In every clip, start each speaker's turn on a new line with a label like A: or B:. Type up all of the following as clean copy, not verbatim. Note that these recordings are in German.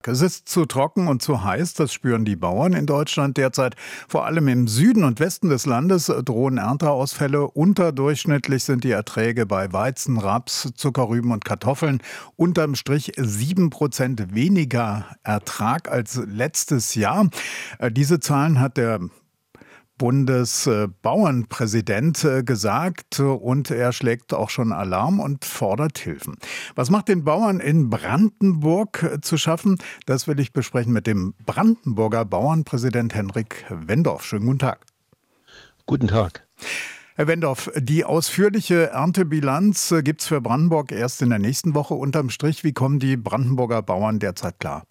A: Es ist zu trocken und zu heiß, das spüren die Bauern in Deutschland derzeit. Vor allem im Süden und Westen des Landes drohen Ernteausfälle. Unterdurchschnittlich sind die Erträge bei Weizen, Raps, Zuckerrüben und Kartoffeln. Unterm Strich 7% weniger Ertrag als letztes Jahr. Diese Zahlen hat der Bundesbauernpräsident gesagt und er schlägt auch schon Alarm und fordert Hilfen. Was macht den Bauern in Brandenburg zu schaffen? Das will ich besprechen mit dem Brandenburger Bauernpräsident Henrik Wendorf. Schönen guten Tag.
B: Guten Tag.
A: Herr Wendorf, die ausführliche Erntebilanz gibt es für Brandenburg erst in der nächsten Woche. Unterm Strich, wie kommen die Brandenburger Bauern derzeit klar?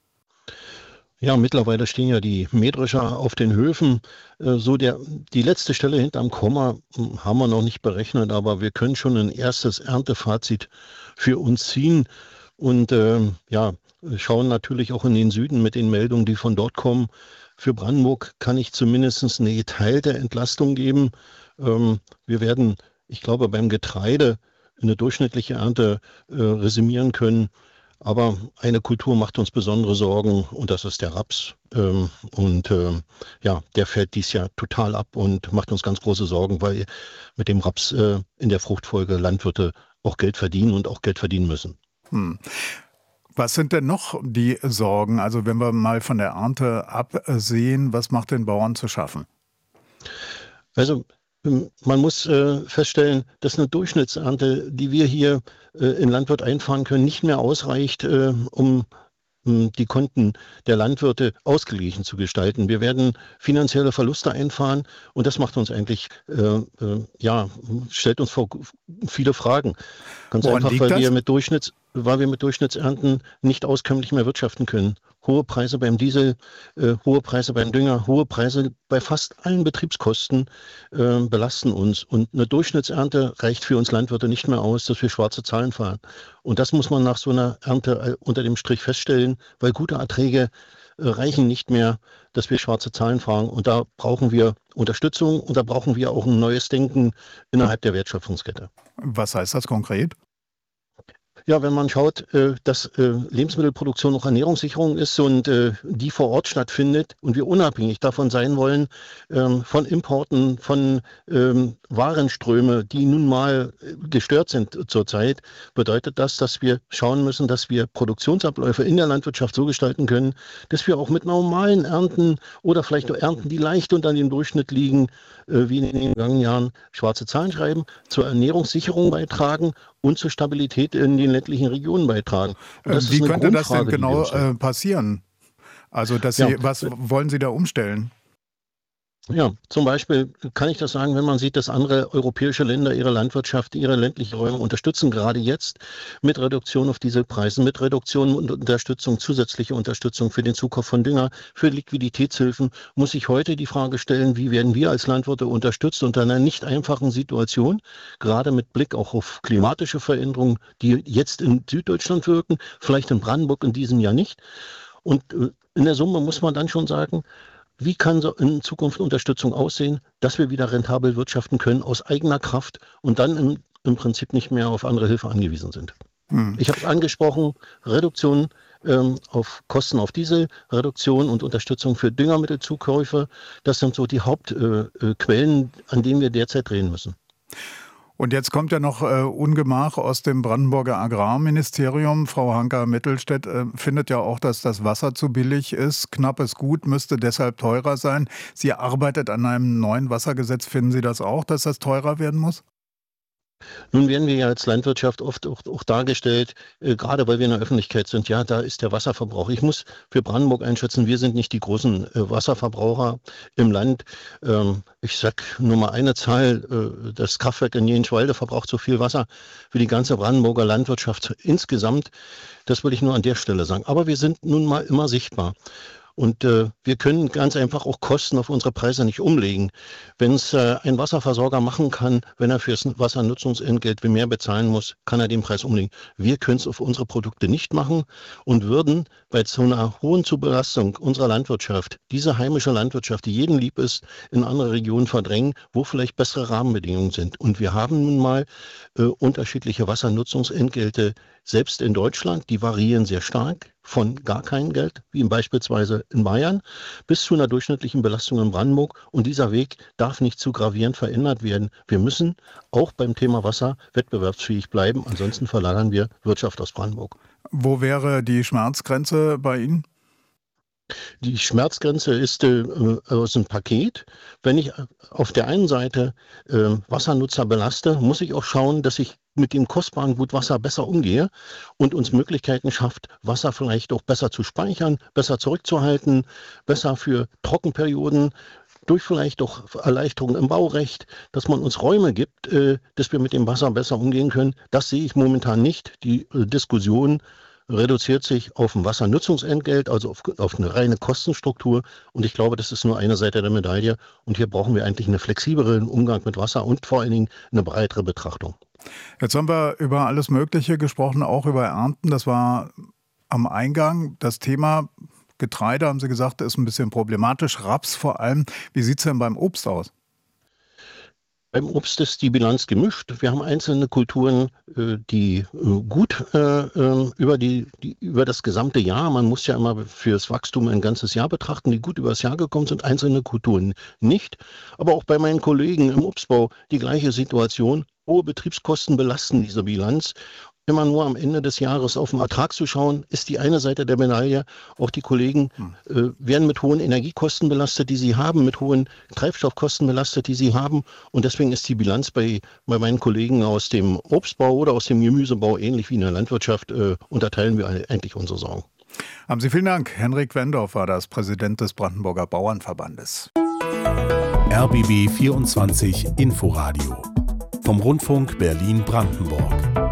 B: Ja, mittlerweile stehen ja die Mähdrescher auf den Höfen. Die letzte Stelle hinterm Komma haben wir noch nicht berechnet, aber wir können schon ein erstes Erntefazit für uns ziehen und schauen natürlich auch in den Süden mit den Meldungen, die von dort kommen. Für Brandenburg kann ich zumindest eine geteilte Entlastung geben. Wir werden, ich glaube, beim Getreide eine durchschnittliche Ernte resümieren können. Aber eine Kultur macht uns besondere Sorgen und das ist der Raps. Der fällt dieses Jahr total ab und macht uns ganz große Sorgen, weil mit dem Raps in der Fruchtfolge Landwirte auch Geld verdienen und auch Geld verdienen müssen.
A: Was sind denn noch die Sorgen? Also wenn wir mal von der Ernte absehen, was macht den Bauern zu schaffen?
B: Also man muss feststellen, dass eine Durchschnittsernte, die wir hier in Landwirt einfahren können, nicht mehr ausreicht, um die Konten der Landwirte ausgeglichen zu gestalten. Wir werden finanzielle Verluste einfahren und das macht uns eigentlich, stellt uns vor viele Fragen. Ganz
A: Woran
B: einfach,
A: liegt
B: weil
A: das?
B: wir mit Durchschnittsernten nicht auskömmlich mehr wirtschaften können. Hohe Preise beim Diesel, hohe Preise beim Dünger, hohe Preise bei fast allen Betriebskosten belasten uns. Und eine Durchschnittsernte reicht für uns Landwirte nicht mehr aus, dass wir schwarze Zahlen fahren. Und das muss man nach so einer Ernte unter dem Strich feststellen, weil gute Erträge reichen nicht mehr, dass wir schwarze Zahlen fahren. Und da brauchen wir Unterstützung und da brauchen wir auch ein neues Denken innerhalb der Wertschöpfungskette.
A: Was heißt das konkret?
B: Ja, wenn man schaut, dass Lebensmittelproduktion auch Ernährungssicherung ist und die vor Ort stattfindet und wir unabhängig davon sein wollen, von Importen, von Warenströme, die nun mal gestört sind zurzeit, bedeutet das, dass wir schauen müssen, dass wir Produktionsabläufe in der Landwirtschaft so gestalten können, dass wir auch mit normalen Ernten oder vielleicht auch Ernten, die leicht unter dem Durchschnitt liegen, wie in den vergangenen Jahren, schwarze Zahlen schreiben, zur Ernährungssicherung beitragen und zur Stabilität in den ländlichen Regionen beitragen.
A: Wie könnte das denn genau passieren? Also, was wollen Sie da umstellen?
B: Ja, zum Beispiel kann ich das sagen, wenn man sieht, dass andere europäische Länder ihre Landwirtschaft, ihre ländlichen Räume unterstützen, gerade jetzt mit Reduktion auf Dieselpreisen, mit Reduktion und Unterstützung, zusätzliche Unterstützung für den Zukauf von Dünger, für Liquiditätshilfen, muss ich heute die Frage stellen, wie werden wir als Landwirte unterstützt unter einer nicht einfachen Situation, gerade mit Blick auch auf klimatische Veränderungen, die jetzt in Süddeutschland wirken, vielleicht in Brandenburg in diesem Jahr nicht. Und in der Summe muss man dann schon sagen, wie kann so in Zukunft Unterstützung aussehen, dass wir wieder rentabel wirtschaften können aus eigener Kraft und dann im Prinzip nicht mehr auf andere Hilfe angewiesen sind? Ich habe es angesprochen, Reduktion auf Kosten auf Diesel, Reduktion und Unterstützung für Düngermittelzukäufe. Das sind so die Hauptquellen, an denen wir derzeit drehen müssen.
A: Und jetzt kommt ja noch Ungemach aus dem Brandenburger Agrarministerium. Frau Hanka-Mittelstädt findet ja auch, dass das Wasser zu billig ist. Knappes Gut müsste deshalb teurer sein. Sie arbeitet an einem neuen Wassergesetz. Finden Sie das auch, dass das teurer werden muss?
B: Nun werden wir ja als Landwirtschaft oft auch dargestellt, gerade weil wir in der Öffentlichkeit sind, ja, da ist der Wasserverbrauch. Ich muss für Brandenburg einschätzen, wir sind nicht die großen Wasserverbraucher im Land. Ich sag nur mal eine Zahl, das Kraftwerk in Jenschwalde verbraucht so viel Wasser wie die ganze Brandenburger Landwirtschaft insgesamt. Das will ich nur an der Stelle sagen. Aber wir sind nun mal immer sichtbar. Und wir können ganz einfach auch Kosten auf unsere Preise nicht umlegen. Wenn es ein Wasserversorger machen kann, wenn er fürs Wassernutzungsentgelt mehr bezahlen muss, kann er den Preis umlegen. Wir können es auf unsere Produkte nicht machen und würden bei so einer hohen Zubelastung unserer Landwirtschaft, diese heimische Landwirtschaft, die jedem lieb ist, in andere Regionen verdrängen, wo vielleicht bessere Rahmenbedingungen sind. Und wir haben nun mal unterschiedliche Wassernutzungsentgelte selbst in Deutschland, die variieren sehr stark von gar kein Geld, wie beispielsweise in Bayern, bis zu einer durchschnittlichen Belastung in Brandenburg. Und dieser Weg darf nicht zu gravierend verändert werden. Wir müssen auch beim Thema Wasser wettbewerbsfähig bleiben, ansonsten verlagern wir Wirtschaft aus Brandenburg.
A: Wo wäre die Schmerzgrenze bei Ihnen?
B: Die Schmerzgrenze ist aus einem Paket. Wenn ich auf der einen Seite Wassernutzer belaste, muss ich auch schauen, dass ich mit dem kostbaren Gut Wasser besser umgehe und uns Möglichkeiten schafft, Wasser vielleicht auch besser zu speichern, besser zurückzuhalten, besser für Trockenperioden, durch vielleicht auch Erleichterungen im Baurecht, dass man uns Räume gibt, dass wir mit dem Wasser besser umgehen können. Das sehe ich momentan nicht. Die Diskussion reduziert sich auf ein Wassernutzungsentgelt, also auf eine reine Kostenstruktur. Und ich glaube, das ist nur eine Seite der Medaille. Und hier brauchen wir eigentlich einen flexibleren Umgang mit Wasser und vor allen Dingen eine breitere Betrachtung.
A: Jetzt haben wir über alles Mögliche gesprochen, auch über Ernten. Das war am Eingang. Das Thema Getreide, haben Sie gesagt, ist ein bisschen problematisch. Raps vor allem. Wie sieht es denn beim Obst aus?
B: Beim Obst ist die Bilanz gemischt. Wir haben einzelne Kulturen, die gut über das gesamte Jahr, man muss ja immer fürs Wachstum ein ganzes Jahr betrachten, die gut über das Jahr gekommen sind, einzelne Kulturen nicht. Aber auch bei meinen Kollegen im Obstbau die gleiche Situation. Hohe Betriebskosten belasten diese Bilanz. Immer nur am Ende des Jahres auf den Ertrag zu schauen, ist die eine Seite der Medaille. Auch die Kollegen werden mit hohen Energiekosten belastet, die sie haben, mit hohen Treibstoffkosten belastet, die sie haben. Und deswegen ist die Bilanz bei meinen Kollegen aus dem Obstbau oder aus dem Gemüsebau ähnlich wie in der Landwirtschaft. Unterteilen wir eigentlich unsere Sorgen.
A: Haben Sie vielen Dank. Henrik Wendorf war das, Präsident des Brandenburger Bauernverbandes.
C: RBB 24 Inforadio vom Rundfunk Berlin-Brandenburg.